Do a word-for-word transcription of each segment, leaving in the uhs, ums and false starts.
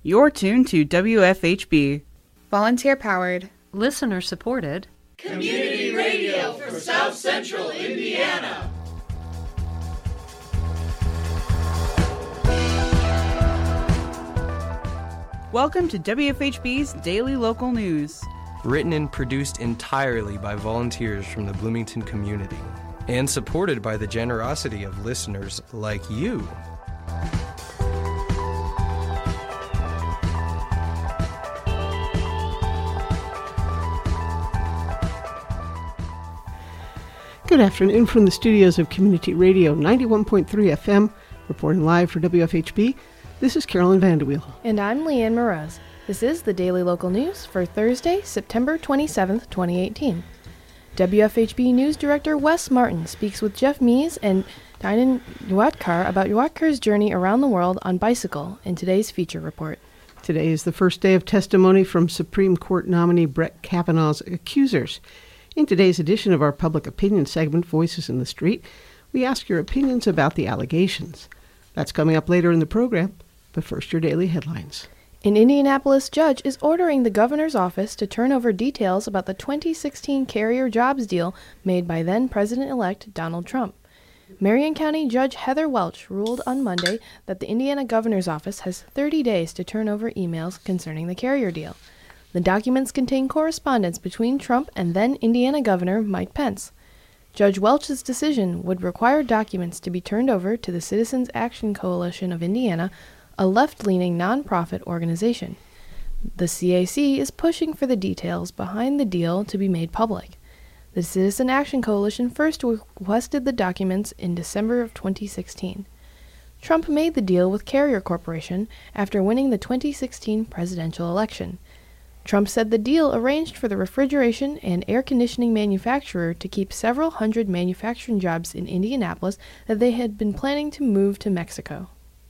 You're tuned to W F H B. Volunteer-powered. Listener-supported. Community radio for South Central Indiana. Welcome to W F H B's Daily Local News. Written and produced entirely by volunteers from the Bloomington community, and supported by the generosity of listeners like you. Good afternoon from the studios of Community Radio ninety-one point three F M, reporting live for W F H B. This is Carolyn Vanderweel. And I'm Leanne Moroz. This is the Daily Local News for Thursday, September twenty-seventh, twenty eighteen. W F H B News Director Wes Martin speaks with Jeff Mees and Dinan Yawatkar about Yawatkar's journey around the world on bicycle in today's feature report. Today is the first day of testimony from Supreme Court nominee Brett Kavanaugh's accusers. In today's edition of our public opinion segment, Voices in the Street, we ask your opinions about the allegations. That's coming up later in the program, but first your daily headlines. An Indianapolis judge is ordering the governor's office to turn over details about the twenty sixteen carrier jobs deal made by then-President-elect Donald Trump. Marion County Judge Heather Welch ruled on Monday that the Indiana governor's office has thirty days to turn over emails concerning the carrier deal. The documents contain correspondence between Trump and then-Indiana Governor Mike Pence. Judge Welch's decision would require documents to be turned over to the Citizens Action Coalition of Indiana, a left-leaning nonprofit organization. The C A C is pushing for the details behind the deal to be made public. The Citizen Action Coalition first requested the documents in December of twenty sixteen. Trump made the deal with Carrier Corporation after winning the twenty sixteen presidential election. Trump said the deal arranged for the refrigeration and air conditioning manufacturer to keep several hundred manufacturing jobs in Indianapolis that they had been planning to move to Mexico.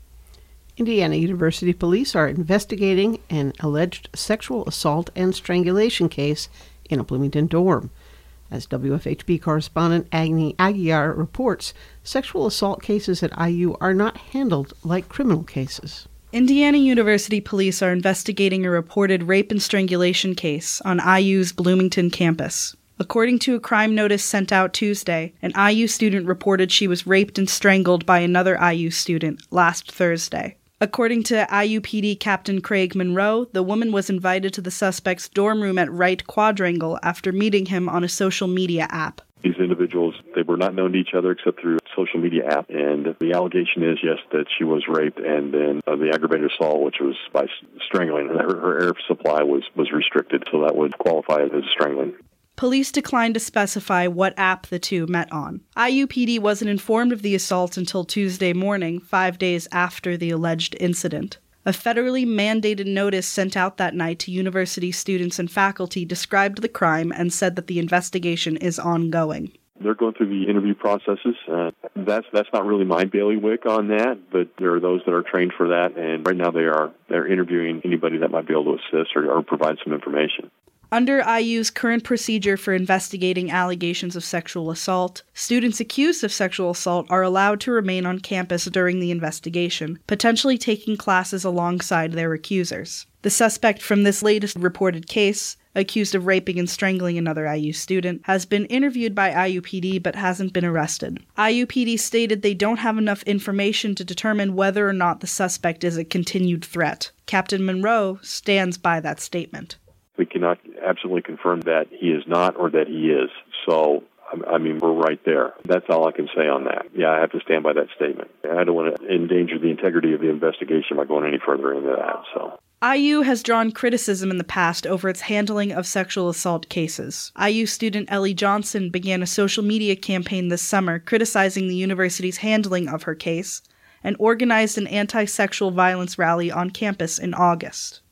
Indiana University police are investigating an alleged sexual assault and strangulation case in a Bloomington dorm. As W F H B correspondent Agni Aguiar reports, sexual assault cases at I U are not handled like criminal cases. Indiana University police are investigating a reported rape and strangulation case on I U's Bloomington campus. According to a crime notice sent out Tuesday, an I U student reported she was raped and strangled by another I U student last Thursday. According to I U P D Captain Craig Monroe, the woman was invited to the suspect's dorm room at Wright Quadrangle after meeting him on a social media app. These individuals, they were not known to each other except through a social media app, and the allegation is, yes, that she was raped, and then uh, the aggravated assault, which was by strangling, and her, her air supply was, was restricted, so that would qualify as strangling. Police declined to specify what app the two met on. I U P D wasn't informed of the assault until Tuesday morning, five days after the alleged incident. A federally mandated notice sent out that night to university students and faculty described the crime and said that the investigation is ongoing. They're going through the interview processes. Uh, that's that's not really my bailiwick on that, but there are those that are trained for that, and right now they are they're interviewing anybody that might be able to assist or, or provide some information. Under I U's current procedure for investigating allegations of sexual assault, students accused of sexual assault are allowed to remain on campus during the investigation, potentially taking classes alongside their accusers. The suspect from this latest reported case, accused of raping and strangling another I U student, has been interviewed by I U P D but hasn't been arrested. I U P D stated they don't have enough information to determine whether or not the suspect is a continued threat. Captain Monroe stands by that statement. We cannot absolutely confirm that he is not or that he is. So, I mean, we're right there. That's all I can say on that. Yeah, I have to stand by that statement. I don't want to endanger the integrity of the investigation by going any further into that. So, I U has drawn criticism in the past over its handling of sexual assault cases. I U student Ellie Johnson began a social media campaign this summer criticizing the university's handling of her case and organized an anti-sexual violence rally on campus in August.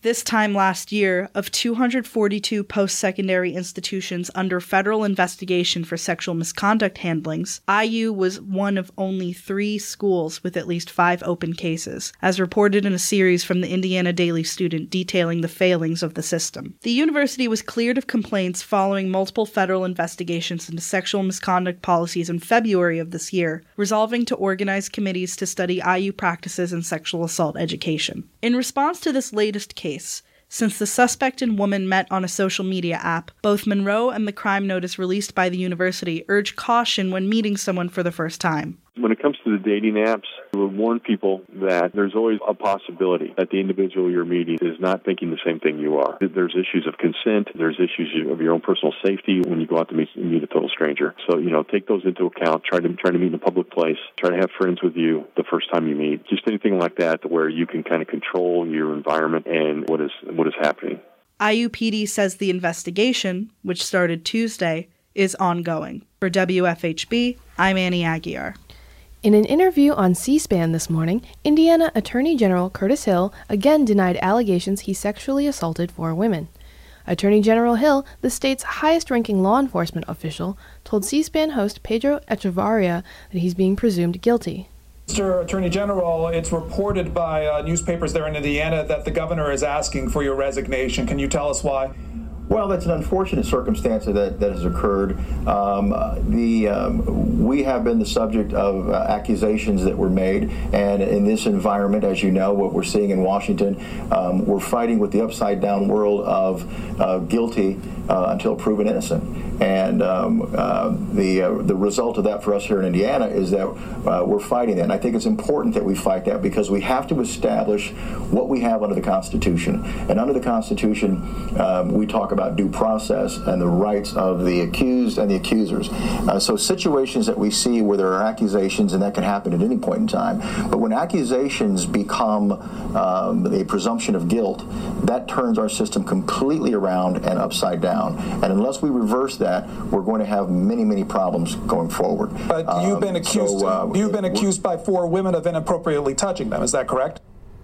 This time last year, of two hundred forty-two post-secondary institutions under federal investigation for sexual misconduct handlings, I U was one of only three schools with at least five open cases, as reported in a series from the Indiana Daily Student detailing the failings of the system. The university was cleared of complaints following multiple federal investigations into sexual misconduct policies in February of this year, resolving to organize committees to study I U practices in sexual assault education. In response to this latest case, since the suspect and woman met on a social media app, both Monroe and the crime notice released by the university urge caution when meeting someone for the first time. When it comes to the dating apps, we would warn people that there's always a possibility that the individual you're meeting is not thinking the same thing you are. There's issues of consent. There's issues of your own personal safety when you go out to meet, meet a total stranger. So, you know, take those into account. Try to try to meet in a public place. Try to have friends with you the first time you meet. Just anything like that where you can kind of control your environment and what is what is happening. I U P D says the investigation, which started Tuesday, is ongoing. For W F H B, I'm Annie Aguiar. In an interview on C-SPAN this morning, Indiana Attorney General Curtis Hill again denied allegations he sexually assaulted four women. Attorney General Hill, the state's highest-ranking law enforcement official, told C-SPAN host Pedro Echevarria that he's being presumed guilty. Mister Attorney General, it's reported by uh, newspapers there in Indiana that the governor is asking for your resignation. Can you tell us why? Well, that's an unfortunate circumstance that, that has occurred. Um, the um, we have been the subject of uh, accusations that were made, and in this environment, as you know, what we're seeing in Washington, um, we're fighting with the upside-down world of uh, guilty uh, until proven innocent. And um, uh, the uh, the result of that for us here in Indiana is that uh, we're fighting that. And I think it's important that we fight that because we have to establish what we have under the Constitution. And under the Constitution, um, we talk about due process and the rights of the accused and the accusers. Uh, so situations that we see where there are accusations, and that can happen at any point in time, but when accusations become um, a presumption of guilt, that turns our system completely around and upside down. And unless we reverse that, that, we're going to have many, many problems going forward. But you've been accused. Um, so, uh, you've been accused by four women of inappropriately touching them. Is that correct?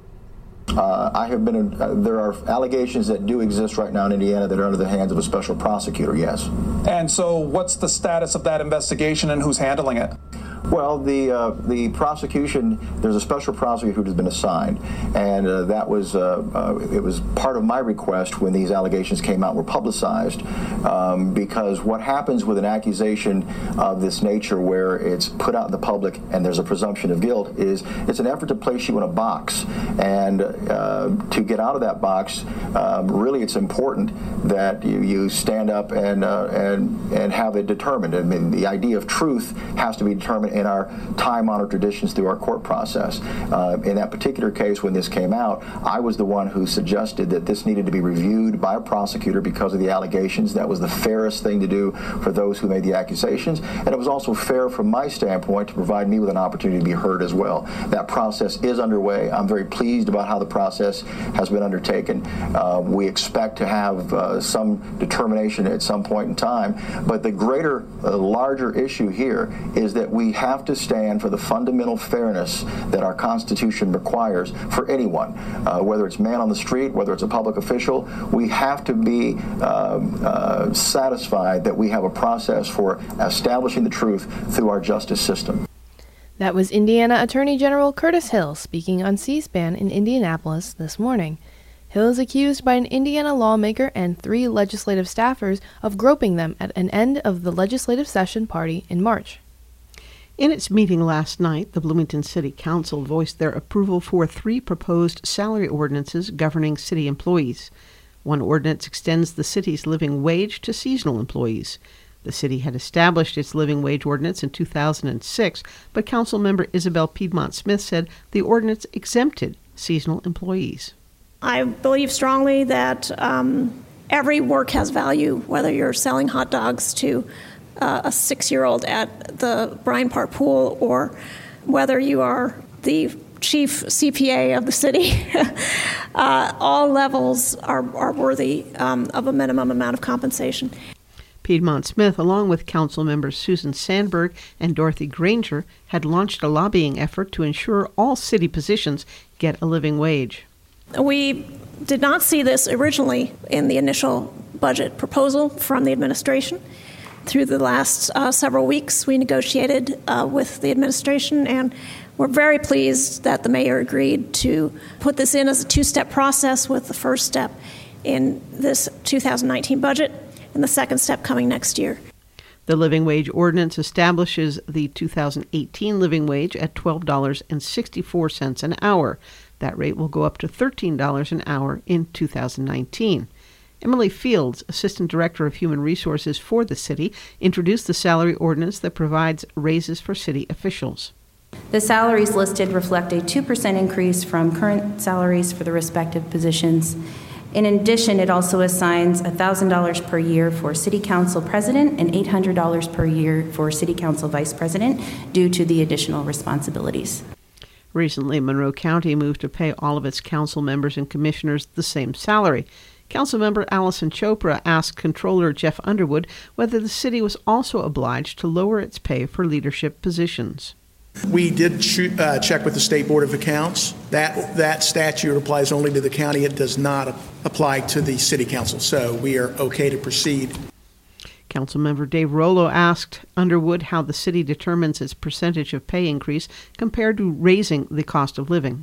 Uh, I have been. Uh, there are allegations that do exist right now in Indiana that are under the hands of a special prosecutor. Yes. And so, what's the status of that investigation, and who's handling it? Well, the uh, the prosecution, there's a special prosecutor who has been assigned, and uh, that was uh, uh, it was part of my request when these allegations came out were publicized, um, because what happens with an accusation of this nature where it's put out in the public and there's a presumption of guilt is it's an effort to place you in a box, and uh, to get out of that box, um, really it's important that you, you stand up and uh, and and have it determined. I mean, the idea of truth has to be determined in our time-honored traditions through our court process. Uh, in that particular case, when this came out, I was the one who suggested that this needed to be reviewed by a prosecutor because of the allegations. That was the fairest thing to do for those who made the accusations, and it was also fair from my standpoint to provide me with an opportunity to be heard as well. That process is underway. I'm very pleased about how the process has been undertaken. Uh, we expect to have uh, some determination at some point in time, but the greater, uh, larger issue here is that we have to stand for the fundamental fairness that our Constitution requires for anyone, uh, whether it's man on the street, whether it's a public official. We have to be uh, uh, satisfied that we have a process for establishing the truth through our justice system. That was Indiana Attorney General Curtis Hill speaking on C-SPAN in Indianapolis this morning. Hill is accused by an Indiana lawmaker and three legislative staffers of groping them at an end of the legislative session party in March. In its meeting last night, the Bloomington City Council voiced their approval for three proposed salary ordinances governing city employees. One ordinance extends the city's living wage to seasonal employees. The city had established its living wage ordinance in two thousand six, but Councilmember Isabel Piedmont Smith said the ordinance exempted seasonal employees. I believe strongly that um, every work has value, whether you're selling hot dogs to uh, a six-year-old at the Bryant Park pool or whether you are the chief C P A of the city. uh, all levels are, are worthy um, of a minimum amount of compensation. Piedmont Smith, along with council members Susan Sandberg and Dorothy Granger, had launched a lobbying effort to ensure all city positions get a living wage. We did not see this originally in the initial budget proposal from the administration. Through the last uh, several weeks, we negotiated uh, with the administration, and we're very pleased that the mayor agreed to put this in as a two-step process, with the first step in this two thousand nineteen budget and the second step coming next year. The living wage ordinance establishes the two thousand eighteen living wage at twelve dollars and sixty-four cents an hour. That rate will go up to thirteen dollars an hour in two thousand nineteen. Emily Fields, Assistant Director of Human Resources for the city, introduced the salary ordinance that provides raises for city officials. The salaries listed reflect a two percent increase from current salaries for the respective positions. In addition, it also assigns one thousand dollars per year for City Council President and eight hundred dollars per year for City Council Vice President due to the additional responsibilities. Recently, Monroe County moved to pay all of its council members and commissioners the same salary. Councilmember Allison Chopra asked Controller Jeff Underwood whether the city was also obliged to lower its pay for leadership positions. We did shoot, uh, check with the State Board of Accounts. That that statute applies only to the county. It does not apply to the city council, so we are okay to proceed. Councilmember Dave Rollo asked Underwood how the city determines its percentage of pay increase compared to raising the cost of living.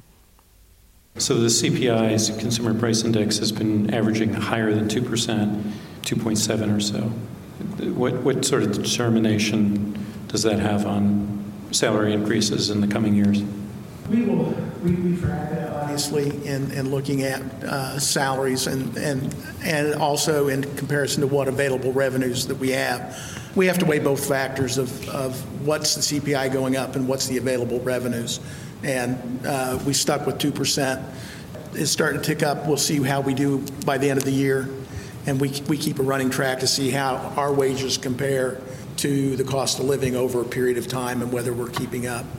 So the C P I's Consumer Price Index has been averaging higher than two percent, two point seven or so. What, what sort of determination does that have on salary increases in the coming years? We will we, we track that obviously in, in looking at uh, salaries and, and and also in comparison to what available revenues that we have. We have to weigh both factors of, of what's the C P I going up and what's the available revenues. And uh, we stuck with two percent. It's starting to tick up. We'll see how we do by the end of the year. And we, we keep a running track to see how our wages compare to the cost of living over a period of time and whether we're keeping up.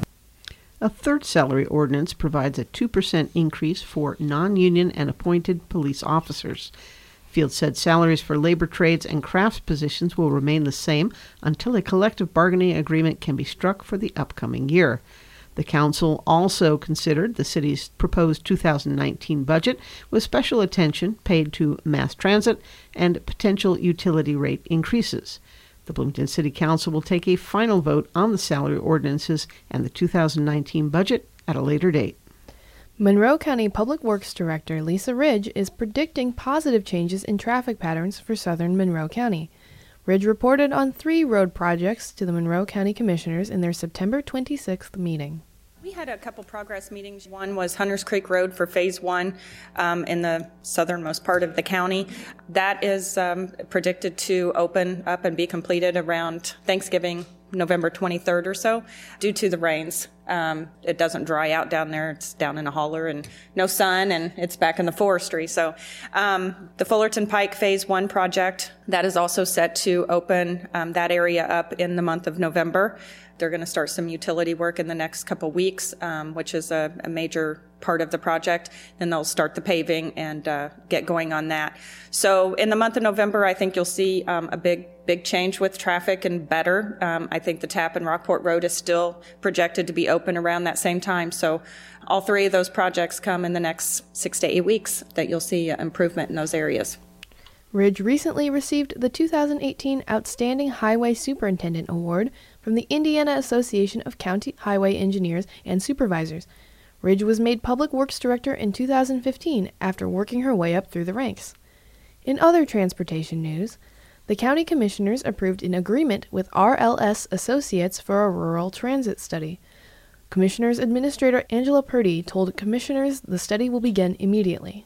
A third salary ordinance provides a two percent increase for non-union and appointed police officers. Fields said salaries for labor trades and crafts positions will remain the same until a collective bargaining agreement can be struck for the upcoming year. The council also considered the city's proposed two thousand nineteen budget with special attention paid to mass transit and potential utility rate increases. The Bloomington City Council will take a final vote on the salary ordinances and the two thousand nineteen budget at a later date. Monroe County Public Works Director Lisa Ridge is predicting positive changes in traffic patterns for southern Monroe County. Ridge reported on three road projects to the Monroe County Commissioners in their September twenty-sixth meeting. We had a couple progress meetings. One was Hunters Creek Road for Phase One um, in the southernmost part of the county. That is um, predicted to open up and be completed around Thanksgiving, November twenty-third or so, due to the rains. Um, it doesn't dry out down there. It's down in a holler and no sun, and it's back in the forestry. So um, the Fullerton Pike Phase One project, that is also set to open um, that area up in the month of November. They're going to start some utility work in the next couple weeks, um, which is a, a major part of the project. Then they'll start the paving and uh, get going on that. So in the month of November, I think you'll see um, a big, big change with traffic and better. Um, I think the Tappan Rockport Road is still projected to be open around that same time. So all three of those projects come in the next six to eight weeks that you'll see improvement in those areas. Ridge recently received the two thousand eighteen Outstanding Highway Superintendent Award from the Indiana Association of County Highway Engineers and Supervisors. Ridge was made Public Works Director in two thousand fifteen after working her way up through the ranks. In other transportation news, the County Commissioners approved an agreement with R L S Associates for a rural transit study. Commissioners Administrator Angela Purdy told Commissioners the study will begin immediately.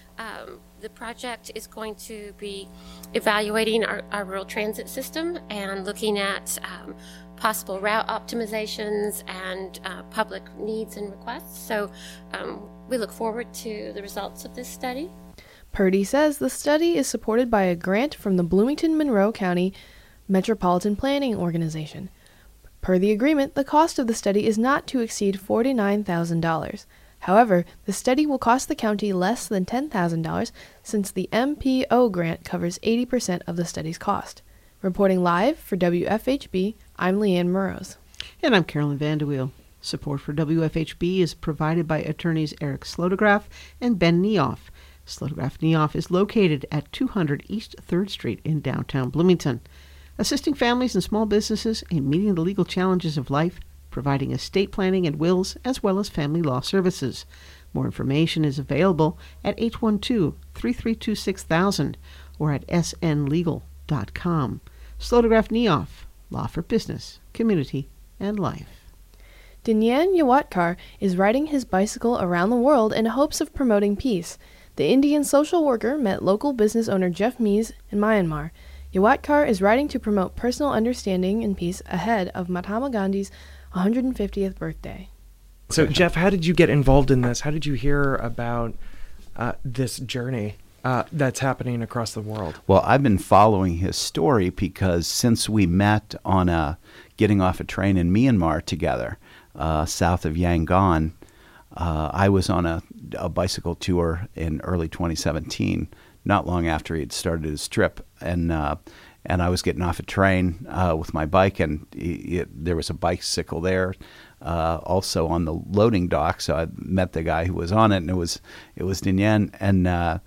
Um, the project is going to be evaluating our, our rural transit system and looking at um, possible route optimizations and uh, public needs and requests. So um, we look forward to the results of this study. Purdy says the study is supported by a grant from the Bloomington-Monroe County Metropolitan Planning Organization. Per the agreement, the cost of the study is not to exceed forty-nine thousand dollars. However, the study will cost the county less than ten thousand dollars since the M P O grant covers eighty percent of the study's cost. Reporting live for W F H B, I'm Leanne Murrows. And I'm Carolyn Vanderweel. Support for W F H B is provided by attorneys Eric Slotograph and Ben Niehoff. Slotograph Niehoff is located at two hundred East third Street in downtown Bloomington, assisting families and small businesses in meeting the legal challenges of life, providing estate planning and wills, as well as family law services. More information is available at eight one two, three three two, six thousand or at s n legal dot com. Slotograph Niehoff, law for business, community, and life. Dinyan Yawatkar is riding his bicycle around the world in hopes of promoting peace. The Indian social worker met local business owner Jeff Mees in Myanmar. Yawatkar is riding to promote personal understanding and peace ahead of Mahatma Gandhi's one hundred fiftieth birthday. So, Jeff, how did you get involved in this? How did you hear about uh, this journey uh, that's happening across the world? Well, I've been following his story because since we met on a getting off a train in Myanmar together, uh, south of Yangon, uh, I was on a, a bicycle tour in early twenty seventeen, not long after he had started his trip, and uh, and I was getting off a train uh, with my bike, and he, it, there was a bicycle there. Uh, also on the loading dock, so I met the guy who was on it, and it was it was Dinyan, and uh,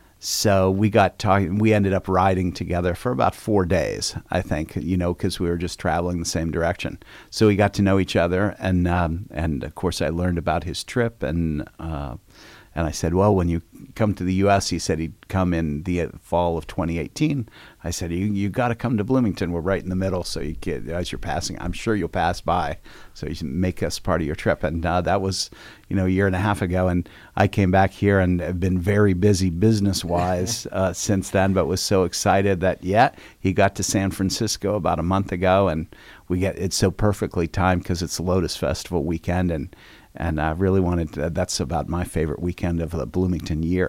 so we got talking. We ended up riding together for about four days, I think, you know, because we were just traveling the same direction. So we got to know each other, and um, and of course I learned about his trip, and uh, and I said, well, when you come to the U S, he said he'd come in the fall of twenty eighteen. I said, you you got to come to Bloomington. We're right in the middle, so you get, as you're passing, I'm sure you'll pass by, so you can make us part of your trip. And uh, that was, you know, a year and a half ago, and I came back here and have been very busy business-wise uh, since then, but was so excited that, yeah, he got to San Francisco about a month ago, and we get it's so perfectly timed because it's Lotus Festival weekend, and and I really wanted to, that's about my favorite weekend of the Bloomington year.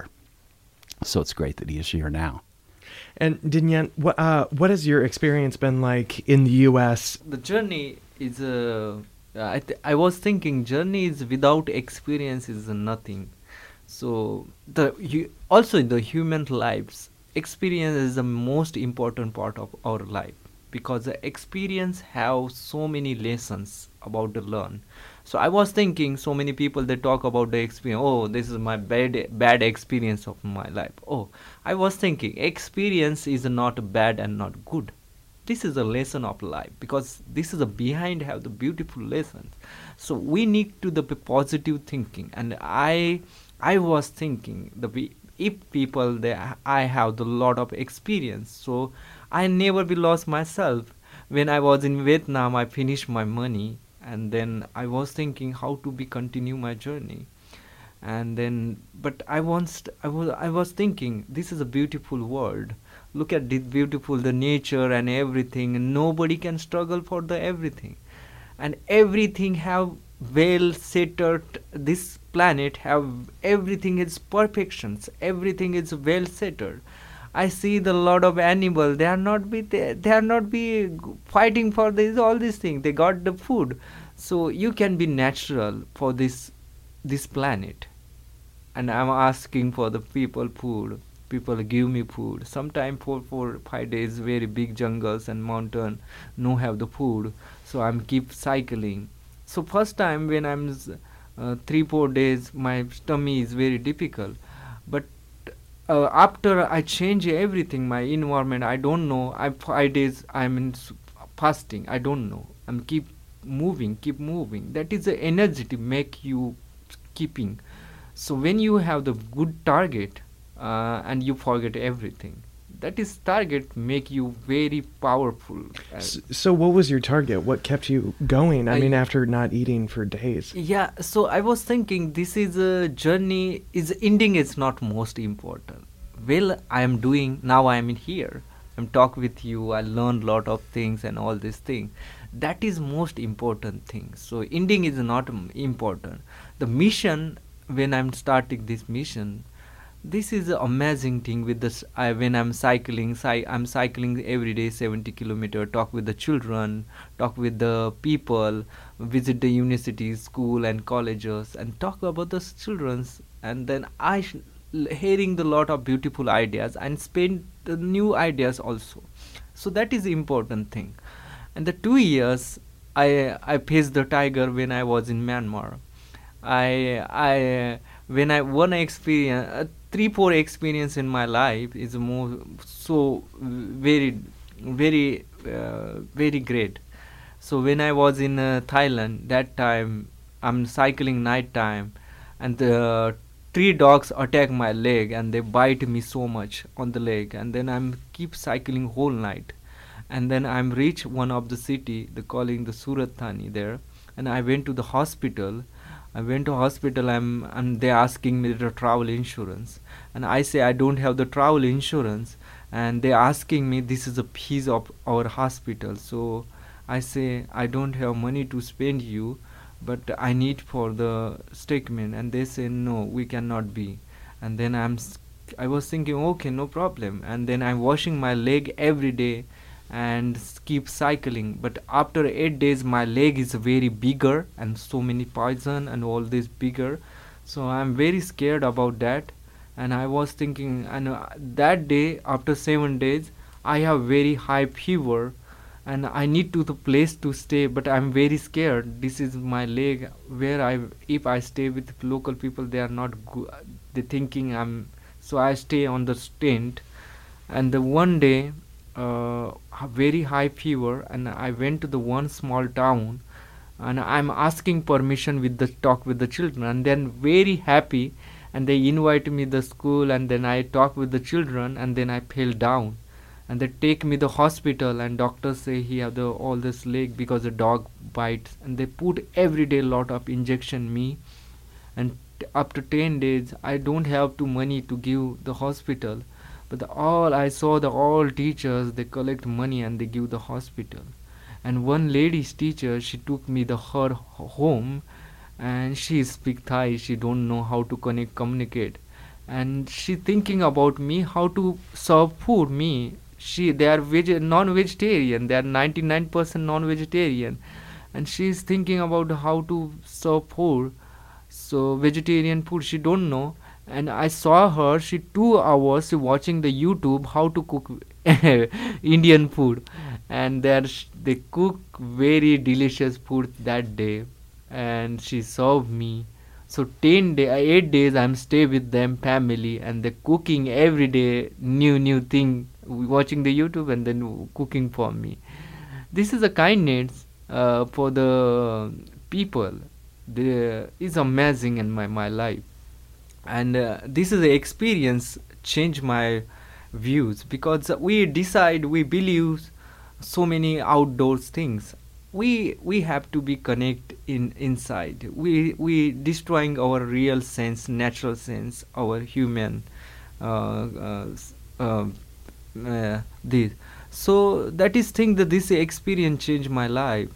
So it's great that he is here now. And Dinyan, what uh, what has your experience been like in the U S? The journey is, uh, I, th- I was thinking, journey is without experience is nothing. So the you, also the human lives, experience is the most important part of our life, because the experience have so many lessons about to learn. So I was thinking, so many people, they talk about the experience. Oh, this is my bad bad experience of my life. Oh, I was thinking, experience is not bad and not good. This is a lesson of life, because this is a behind have the beautiful lessons. So we need to the positive thinking. And I, I was thinking, the if people they I have the lot of experience, so I never be lost myself. When I was in Vietnam, I finished my money. And then I was thinking how to be continue my journey, and then but I was I was I was thinking, this is a beautiful world. Look at this beautiful the nature and everything. And nobody can struggle for the everything, and everything have well settled. This planet have everything is perfections. Everything is well settled. I see the lot of animal. They are not be they, they are not be fighting for this all these things. They got the food, so you can be natural for this this planet. And I'm asking for the people food. People give me food. Sometimes for four five days, very big jungles and mountain, no have the food. So I'm keep cycling. So first time when I'm uh, three four days, my tummy is very difficult, but Uh, after I change everything, my environment, I don't know, I five days I'm in fasting, I don't know, I'm keep moving, keep moving. That is the energy to make you keeping. So when you have the good target uh, and you forget everything, that is target make you very powerful. So, so what was your target? What kept you going? I, I mean, after not eating for days. Yeah, so I was thinking, this is a journey, is ending is not most important. Well, I am doing, now I am in here. I'm talk with you, I learned lot of things and all these things. That is most important thing. So ending is not important. The mission, when I'm starting this mission, this is an amazing thing with this. I, when I'm cycling, cy- I'm cycling every day seventy kilometers, talk with the children, talk with the people, visit the universities, school and colleges, and talk about the children's. And then I sh- hearing the lot of beautiful ideas and spend the new ideas also. So that is important thing. And the two years I I faced the tiger when I was in Myanmar. I I when I one experience uh, three four experience in my life is more so very very uh, very great. So when I was in uh, Thailand, that time I'm cycling night time, and the three dogs attack my leg and they bite me so much on the leg, and then I'm keep cycling whole night, and then I'm reach one of the city, they calling the Surat Thani there, and I went to the hospital. I went to hospital, I'm, and they asking me the travel insurance, and I say I don't have the travel insurance, and they asking me this is a piece of our hospital. So I say I don't have money to spend you, but I need for the statement, and they say no, we cannot be. And then I'm I was thinking okay, no problem, and then I'm washing my leg every day and keep cycling, but after eight days my leg is very bigger and so many poison and all this bigger, so I'm very scared about that. And I was thinking, and uh, that day after seven days I have very high fever and I need to the place to stay, but I'm very scared. This is my leg where I if I stay with local people, they are not good, they thinking I'm, so I stay on the tent. And the one day uh, very high fever, and I went to the one small town, and I'm asking permission with the talk with the children, and then very happy, and they invite me the school, and then I talk with the children, and then I fell down, and they take me the hospital, and doctors say he have the all this leg because the dog bites, and they put every day lot of injection me, and t- after ten days I don't have too money to give the hospital. But the, all I saw the all teachers, they collect money and they give the hospital. And one lady's teacher, she took me the her home, and she speak Thai, she don't know how to connect communicate, and she thinking about me how to serve food me. She they are veg- non-vegetarian, they are ninety-nine percent non-vegetarian, and she is thinking about how to serve food, so vegetarian food she don't know. And I saw her, she two hours watching the YouTube how to cook Indian food, and there sh- they cook very delicious food that day, and she served me. So ten day, eight days I'm stay with them family, and they cooking every day new new thing, watching the YouTube and then cooking for me. This is a kindness uh, for the people. The is amazing in my my life. And uh, this is the experience changed my views, because we decide, we believe so many outdoors things. We we have to be connect in inside. We we destroying our real sense, natural sense, our human. Uh, uh, uh, uh, this. So that is thing that this experience changed my life.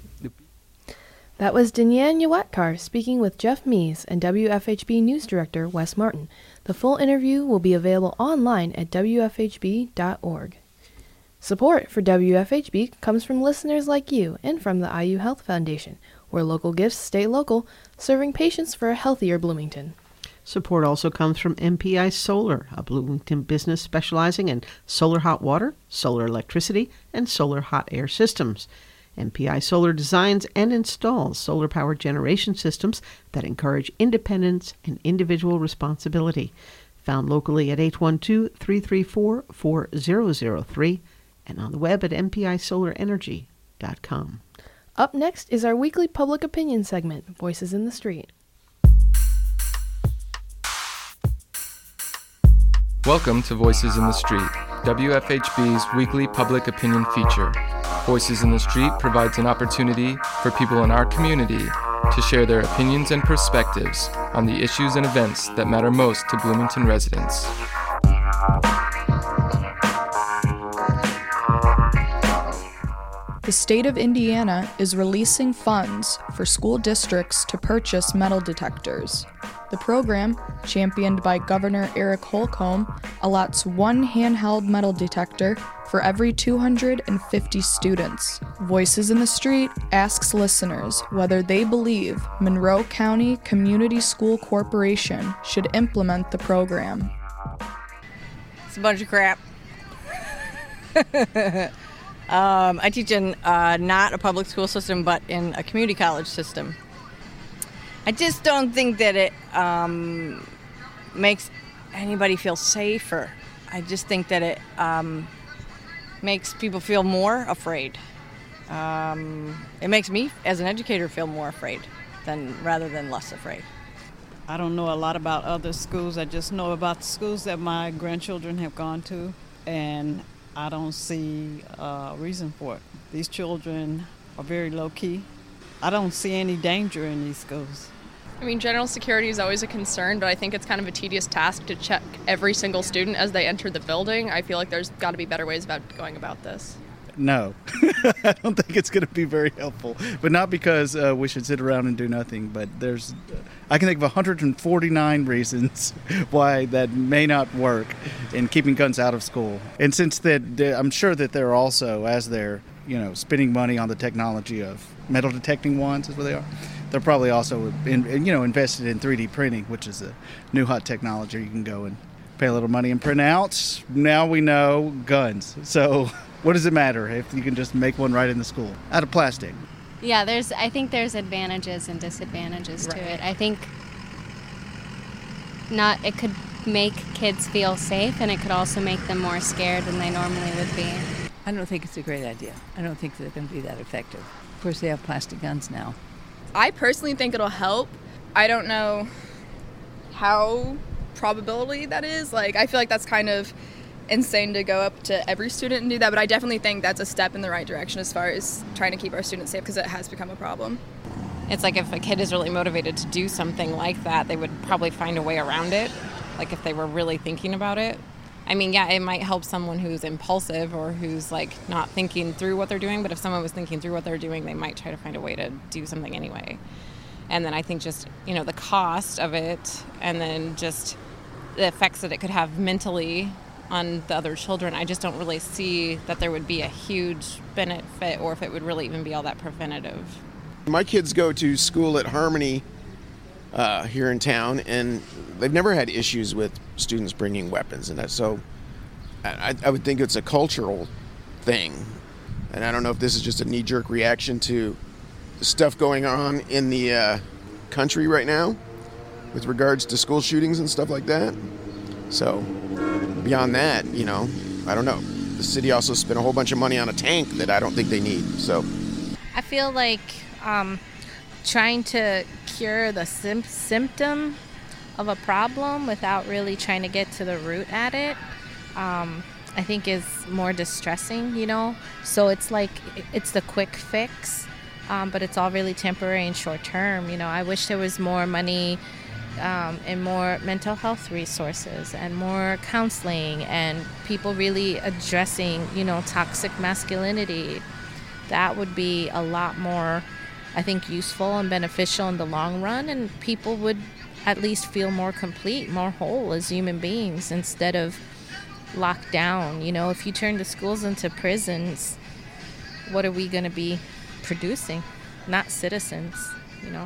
That was Danyan Yawatkar speaking with Jeff Mees and W F H B News Director Wes Martin. The full interview will be available online at W F H B dot org. Support for W F H B comes from listeners like you and from the I U Health Foundation, where local gifts stay local, serving patients for a healthier Bloomington. Support also comes from M P I Solar, a Bloomington business specializing in solar hot water, solar electricity, and solar hot air systems. M P I Solar designs and installs solar-powered generation systems that encourage independence and individual responsibility. Found locally at eight one two, three three four, four zero zero three and on the web at m p i solar energy dot com. Up next is our weekly public opinion segment, Voices in the Street. Welcome to Voices in the Street, W F H B's weekly public opinion feature. Voices in the Street provides an opportunity for people in our community to share their opinions and perspectives on the issues and events that matter most to Bloomington residents. The state of Indiana is releasing funds for school districts to purchase metal detectors. The program, championed by Governor Eric Holcomb, allots one handheld metal detector for every two hundred fifty students. Voices in the Street asks listeners whether they believe Monroe County Community School Corporation should implement the program. It's a bunch of crap. Um, I teach in uh, not a public school system, but in a community college system. I just don't think that it um, makes anybody feel safer. I just think that it um, makes people feel more afraid. Um, it makes me, as an educator, feel more afraid than rather than less afraid. I don't know a lot about other schools. I just know about the schools that my grandchildren have gone to, and I don't see a reason for it. These children are very low-key. I don't see any danger in these schools. I mean, general security is always a concern, but I think it's kind of a tedious task to check every single student as they enter the building. I feel like there's got to be better ways about going about this. No, I don't think it's going to be very helpful, but not because uh, we should sit around and do nothing, but there's, I can think of one hundred forty-nine reasons why that may not work in keeping guns out of school. And since that, I'm sure that they're also, as they're, you know, spending money on the technology of metal detecting wands is what they are, they're probably also, in, you know, invested in three D printing, which is a new hot technology. You can go and pay a little money and print out. Now we know guns. So what does it matter if you can just make one right in the school out of plastic? Yeah, there's. I think there's advantages and disadvantages Right. to it. I think not. It could make kids feel safe, and it could also make them more scared than they normally would be. I don't think it's a great idea. I don't think they're going to be that effective. Of course, they have plastic guns now. I personally think it'll help. I don't know how probability that is. Like, I feel like that's kind of insane to go up to every student and do that, but I definitely think that's a step in the right direction as far as trying to keep our students safe, because it has become a problem. It's like if a kid is really motivated to do something like that, they would probably find a way around it, like if they were really thinking about it. I mean, yeah, it might help someone who's impulsive or who's like not thinking through what they're doing, but if someone was thinking through what they're doing, they might try to find a way to do something anyway. And then I think just, you know, the cost of it and then just the effects that it could have mentally on the other children, I just don't really see that there would be a huge benefit or if it would really even be all that preventative. My kids go to school at Harmony uh, here in town, and they've never had issues with students bringing weapons and that. So I, I would think it's a cultural thing. And I don't know if this is just a knee-jerk reaction to the stuff going on in the uh, country right now with regards to school shootings and stuff like that. So beyond that, you know, I don't know. The city also spent a whole bunch of money on a tank that I don't think they need. So I feel like um, trying to cure the sim- symptom of a problem without really trying to get to the root at it, um, I think is more distressing, you know? So it's like, it's the quick fix, um, but it's all really temporary and short term. You know, I wish there was more money um, and more mental health resources and more counseling and people really addressing, you know, toxic masculinity. That would be a lot more, I think, useful and beneficial in the long run, and people would at least feel more complete, more whole as human beings instead of locked down. You know, if you turn the schools into prisons, what are we going to be producing? Not citizens, you know.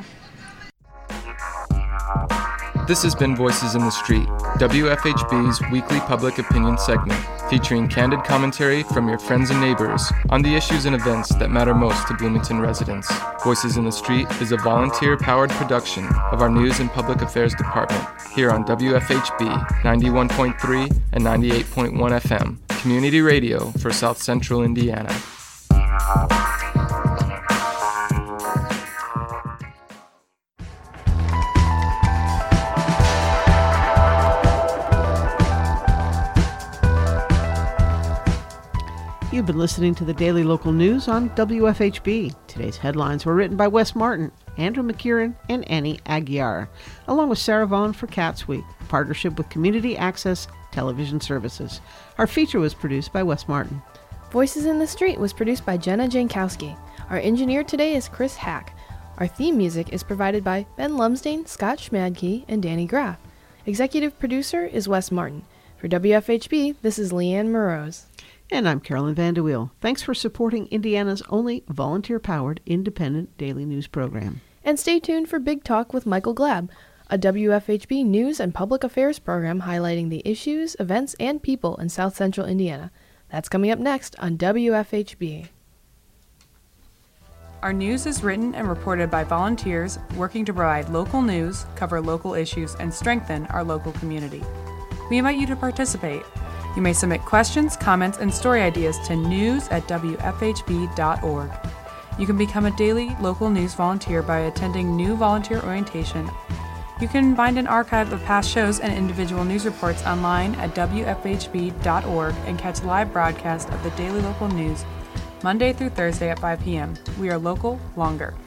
This has been Voices in the Street, W F H B's weekly public opinion segment, featuring candid commentary from your friends and neighbors on the issues and events that matter most to Bloomington residents. Voices in the Street is a volunteer-powered production of our News and Public Affairs Department here on W F H B ninety-one point three and ninety-eight point one F M, community radio for South Central Indiana. You've been listening to the Daily Local News on W F H B. Today's headlines were written by Wes Martin, Andrew McKieran, and Annie Aguiar, along with Sarah Vaughn for Cats Week, a partnership with Community Access Television Services. Our feature was produced by Wes Martin. Voices in the Street was produced by Jenna Jankowski. Our engineer today is Chris Hack. Our theme music is provided by Ben Lumsdaine, Scott Schmadke, and Danny Graff. Executive producer is Wes Martin. For W F H B, this is Leanne Morose. And I'm Carolyn Vanderweel. Thanks for supporting Indiana's only volunteer-powered independent daily news program. And stay tuned for Big Talk with Michael Glab, a W F H B news and public affairs program highlighting the issues, events, and people in South Central Indiana. That's coming up next on W F H B. Our news is written and reported by volunteers working to provide local news, cover local issues, and strengthen our local community. We invite you to participate. You may submit questions, comments, and story ideas to news at W F H B dot org. You can become a daily local news volunteer by attending new volunteer orientation. You can find an archive of past shows and individual news reports online at W F H B dot org and catch live broadcast of the daily local news Monday through Thursday at five p.m. We are local longer.